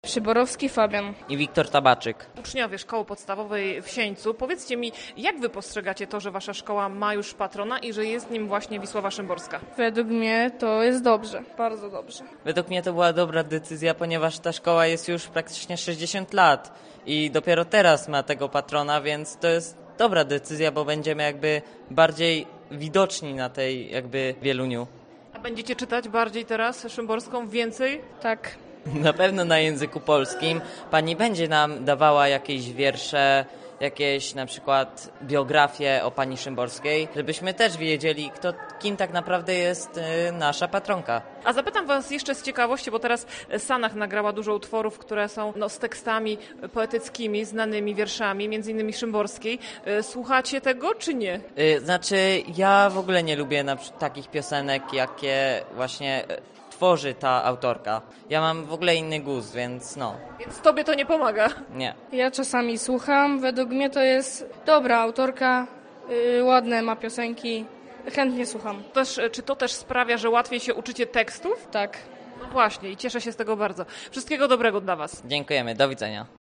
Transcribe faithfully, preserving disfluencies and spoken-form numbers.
Przyborowski Fabian. I Wiktor Tabaczyk. Uczniowie szkoły podstawowej w Sieńcu, powiedzcie mi, jak wy postrzegacie to, że wasza szkoła ma już patrona i że jest nim właśnie Wisława Szymborska? Według mnie to jest dobrze, bardzo dobrze. Według mnie to była dobra decyzja, ponieważ ta szkoła jest już praktycznie sześćdziesiąt lat i dopiero teraz ma tego patrona, więc to jest dobra decyzja, bo będziemy jakby bardziej widoczni na tej jakby Wieluniu. A będziecie czytać bardziej teraz Szymborską, więcej? Tak. Na pewno na języku polskim. Pani będzie nam dawała jakieś wiersze, jakieś na przykład biografię o pani Szymborskiej, żebyśmy też wiedzieli, kto, kim tak naprawdę jest y, nasza patronka. A zapytam was jeszcze z ciekawości, bo teraz Sanach nagrała dużo utworów, które są no, z tekstami poetyckimi, znanymi wierszami, między innymi Szymborskiej. Słuchacie tego, czy nie? Y, znaczy, ja w ogóle nie lubię na przykład takich piosenek, jakie właśnie y, tworzy ta autorka. Ja mam w ogóle inny gust, więc no, Więc tobie to nie pomaga. nie. Ja czasami słucham, według mnie to jest dobra autorka, yy, ładne ma piosenki, chętnie słucham. Też, czy to też sprawia, że łatwiej się uczycie tekstów? Tak. No właśnie i cieszę się z tego bardzo. Wszystkiego dobrego dla was. Dziękujemy, do widzenia.